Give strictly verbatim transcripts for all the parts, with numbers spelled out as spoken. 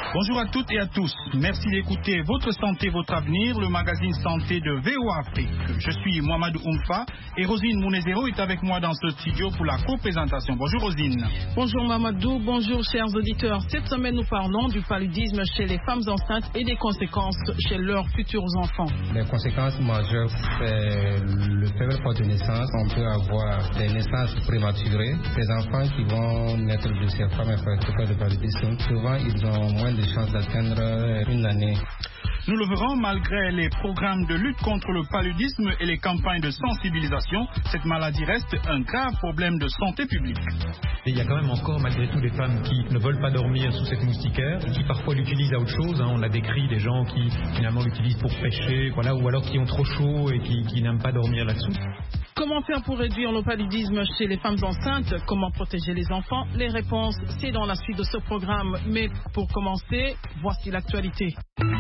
Bonjour à toutes et à tous. Merci d'écouter Votre Santé, Votre Avenir, le magazine santé de V O A Afrique. Je suis Mohamed Oumfa et Rosine Mounezero est avec moi dans ce studio pour la co-présentation. Bonjour Rosine. Bonjour Mamadou, bonjour chers auditeurs. Cette semaine, nous parlons du paludisme chez les femmes enceintes et des conséquences chez leurs futurs enfants. Les conséquences majeures, c'est le faible poids de naissance. On peut avoir des naissances prématurées. Ces enfants qui vont naître de ces femmes affectées de paludisme, souvent ils ont moins de chances d'atteindre une année. Nous le verrons, malgré les programmes de lutte contre le paludisme et les campagnes de sensibilisation, cette maladie reste un grave problème de santé publique. Et il y a quand même encore malgré tout des femmes qui ne veulent pas dormir sous cette moustiquaire, qui parfois l'utilisent à autre chose. Hein. On a décrit des gens qui finalement l'utilisent pour pêcher, voilà, ou alors qui ont trop chaud et qui, qui n'aiment pas dormir là-dessous. Comment faire pour réduire le paludisme chez les femmes enceintes? Comment protéger les enfants? Les réponses, c'est dans la suite de ce programme. Mais pour commencer, voici l'actualité.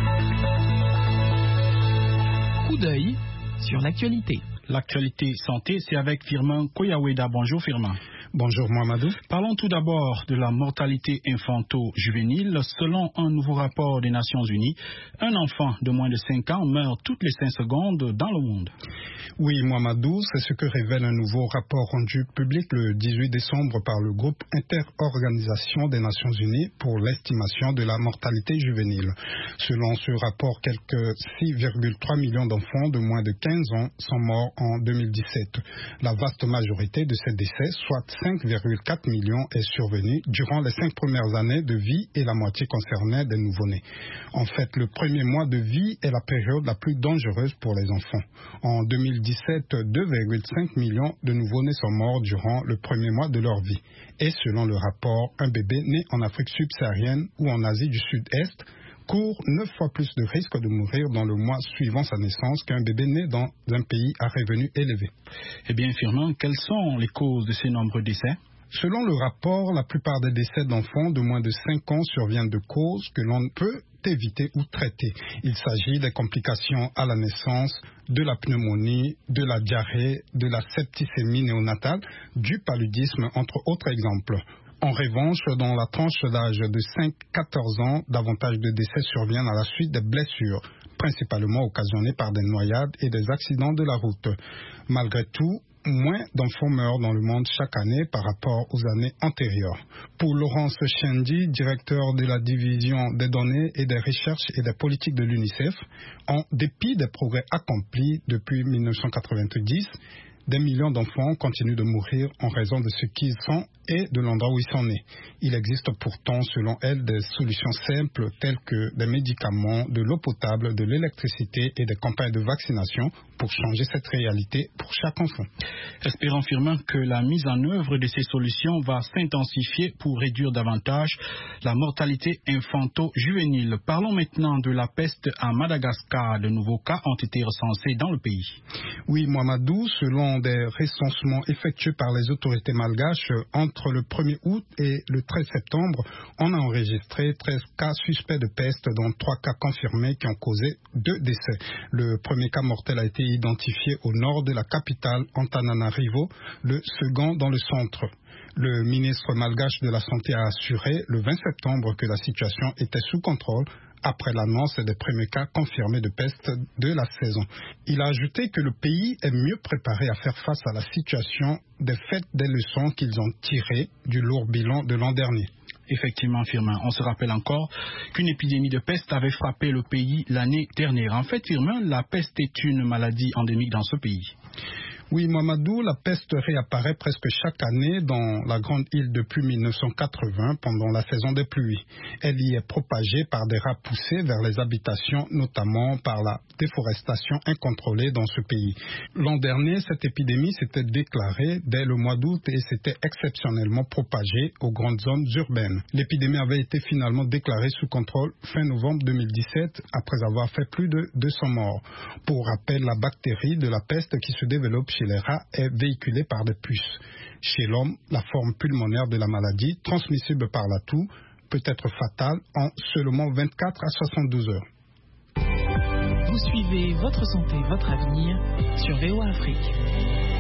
Coup d'œil sur l'actualité. L'actualité santé, c'est avec Firmin Koyaweda. Bonjour Firmin. Bonjour Mohamedou. Parlons tout d'abord de la mortalité infanto-juvénile. Selon un nouveau rapport des Nations Unies, un enfant de moins de cinq ans meurt toutes les cinq secondes dans le monde. Oui Mohamedou, c'est ce que révèle un nouveau rapport rendu public le dix-huit décembre par le groupe Interorganisation des Nations Unies pour l'estimation de la mortalité juvénile. Selon ce rapport, quelques six virgule trois millions d'enfants de moins de quinze ans sont morts en deux mille dix-sept. La vaste majorité de ces décès, soit cinq virgule quatre millions, est survenue durant les cinq premières années de vie et la moitié concernait des nouveau-nés. En fait, le premier mois de vie est la période la plus dangereuse pour les enfants. En deux mille dix-sept, deux virgule cinq millions de nouveau-nés sont morts durant le premier mois de leur vie. Et selon le rapport, un bébé né en Afrique subsaharienne ou en Asie du Sud-Est court neuf fois plus de risques de mourir dans le mois suivant sa naissance qu'un bébé né dans un pays à revenus élevés. Eh bien, Firmin, quelles sont les causes de ces nombreux décès? Selon le rapport, la plupart des décès d'enfants de moins de cinq ans surviennent de causes que l'on peut éviter ou traiter. Il s'agit des complications à la naissance, de la pneumonie, de la diarrhée, de la septicémie néonatale, du paludisme, entre autres exemples. En revanche, dans la tranche d'âge de cinq à quatorze ans, davantage de décès surviennent à la suite des blessures, principalement occasionnées par des noyades et des accidents de la route. Malgré tout, moins d'enfants meurent dans le monde chaque année par rapport aux années antérieures. Pour Laurence Chendi, directeur de la division des données et des recherches et des politiques de l'UNICEF, en dépit des progrès accomplis depuis mille neuf cent quatre-vingt-dix, des millions d'enfants continuent de mourir en raison de ce qu'ils sont et de l'endroit où ils sont nés. Il existe pourtant, selon elle, des solutions simples telles que des médicaments, de l'eau potable, de l'électricité et des campagnes de vaccination pour changer cette réalité pour chaque enfant. Espérons, Firmin, que la mise en œuvre de ces solutions va s'intensifier pour réduire davantage la mortalité infanto-juvénile. Parlons maintenant de la peste à Madagascar. De nouveaux cas ont été recensés dans le pays. Oui, Mohamedou, selon des recensements effectués par les autorités malgaches, entre le premier août et le treize septembre, on a enregistré treize cas suspects de peste, dont trois cas confirmés qui ont causé deux décès. Le premier cas mortel a été identifié au nord de la capitale, Antananarivo, le second dans le centre. Le ministre malgache de la Santé a assuré le vingt septembre que la situation était sous contrôle après l'annonce des premiers cas confirmés de peste de la saison. Il a ajouté que le pays est mieux préparé à faire face à la situation des faits des leçons qu'ils ont tirées du lourd bilan de l'an dernier. Effectivement, Firmin, on se rappelle encore qu'une épidémie de peste avait frappé le pays l'année dernière. En fait, Firmin, la peste est une maladie endémique dans ce pays. Oui, Mamadou, la peste réapparaît presque chaque année dans la grande île depuis mille neuf cent quatre-vingts pendant la saison des pluies. Elle y est propagée par des rats poussés vers les habitations, notamment par la déforestation incontrôlée dans ce pays. L'an dernier, cette épidémie s'était déclarée dès le mois d'août et s'était exceptionnellement propagée aux grandes zones urbaines. L'épidémie avait été finalement déclarée sous contrôle fin novembre deux mille dix-sept après avoir fait plus de deux cents morts. Pour rappel, la bactérie de la peste qui se développe chez les rats est véhiculée par des puces. Chez l'homme, la forme pulmonaire de la maladie, transmissible par la toux, peut être fatale en seulement vingt-quatre à soixante-douze heures. Vous suivez Votre Santé, Votre Avenir sur V O A Afrique.